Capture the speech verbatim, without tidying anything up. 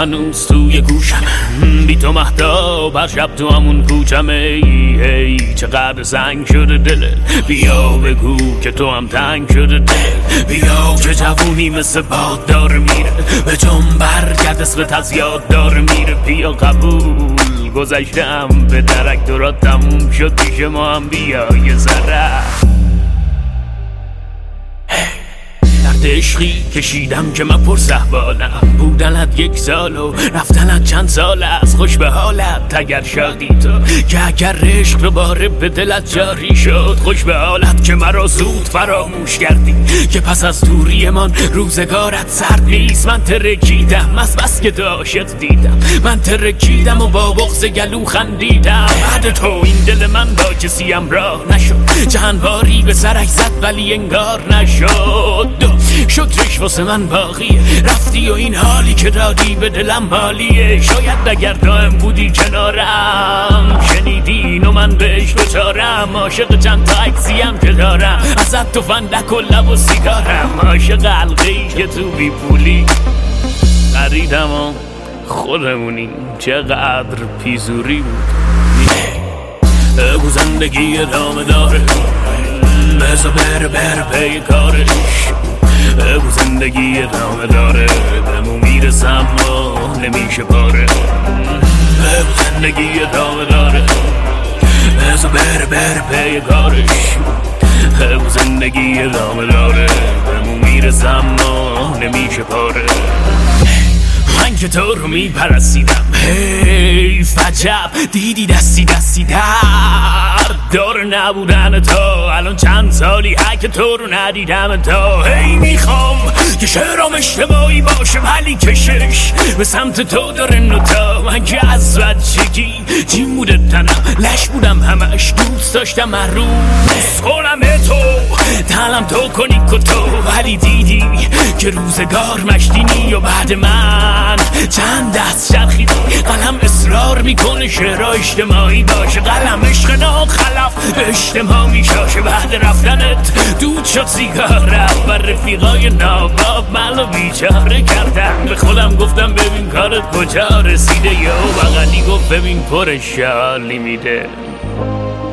هنوز توی گوشم، بی تو مهتاب هر شب تو همون کوچم. ای ای چقدر سنگ شده دلت، بیا بگو که تو هم تنگ شده دل. بیا که جوونی مثل باد داره میره، به جون برگرد اسمت از یاد داره میره. بیا قبول گذشتم به درک دورات تموم شد، پیش ما هم بیا یه ذره. درد عشقی کشیدم که من پر صحبالم، بودنت یک سال و رفتنت چند سال است. خوش به حالت اگر شادی تو، که اگر عشق دوباره به دلت جاری شد. خوش به حالت که مرا زود فراموش کردی، که پس از دوری من روزگارت سرد نیست. من ترکیدم از بس که تو عاشق دیدم، من ترکیدم و با بغض گلو خندیدم. بعد تو این دل من با کسی همراه نشد، چند باری به سرش زد ولی انگار نشد. شکرش واسه من باقیه، رفتی و این حالی که دادی به دلم حالیه. شاید اگر دائم بودی کنارم، شنیدین و من بهش دوچارم. عاشق چند تا عکسیم که دارم ازت، تو فندک و لب و سیگارم. عاشق حلقه‌ای که تو بی پولی خریدم و خودمونی. چقدر پیزوری بود. بگو زندگی ادامه داره، بذار بره بره پی کارش. بگو زندگی ادامه داره، بهمون میرسم و نمیشه پاره. بگو زندگی ادامه داره، بذار بره بره پی کارش. بگو زندگی ادامه داره، بهمون میرسم و نمیشه پاره. من که تو رو میپرستیدم، هی فجب دیدی دستی دستی در دار نبودن تو. الان چند سالی که تو رو ندیدم تو. هی میخوام که شعرام اشتباهی باشه ولی کشش به سمت تو داره نوتا. من که از بچگی جیم بوده تنم، لش بودم همش، دوست داشتم هر روز خونم تو تنم تو کنی کتو. ولی دیدی که روزگار مشتینی و بعد من چند دست چرخیدی. قلم اصرار میکنه شعرها اجتماعی باشه، قلم عشق ناخلف به اجتماع میشاشه. بعد رفتنت دود شد سیگارت و رفیقای ناباب منو بیچاره کردن. به خودم گفتم ببین کارت کجا رسیده، یا بغلی گفت ببین پر شالی میده.